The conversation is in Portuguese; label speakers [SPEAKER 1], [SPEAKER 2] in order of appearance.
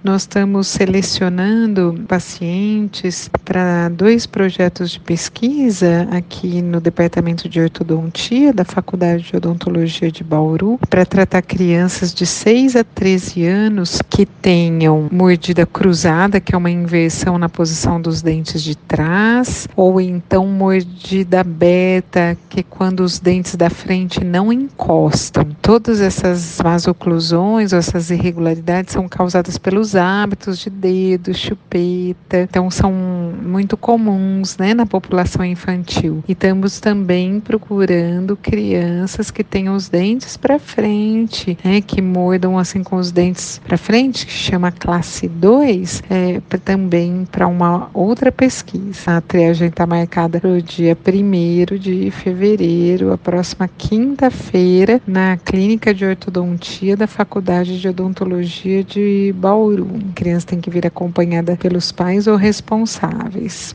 [SPEAKER 1] nós estamos selecionando pacientes para 2 projetos de pesquisa aqui no Departamento de Ortodontia da Faculdade de Odontologia de Bauru, para tratar crianças de 6 a 13 anos que tenham mordida cruzada, que é uma inversão na posição dos dentes de trás, ou então mordida aberta, que é quando os dentes da frente não encostam. Todas essas vasoclusões ou essas irregularidades são causadas pelos hábitos de dedo, chupeta, então são muito comuns, né, na população infantil. E estamos também procurando crianças que tenham os dentes para frente, né, que mordam assim com os dentes para frente, que chama classe 2, também para uma outra pesquisa. A triagem está marcada para o dia 1º de fevereiro, a próxima quinta-feira, na Clínica de Ortodontia da Faculdade de Odontologia de Bauru. A criança tem que vir acompanhada pelos pais ou responsáveis.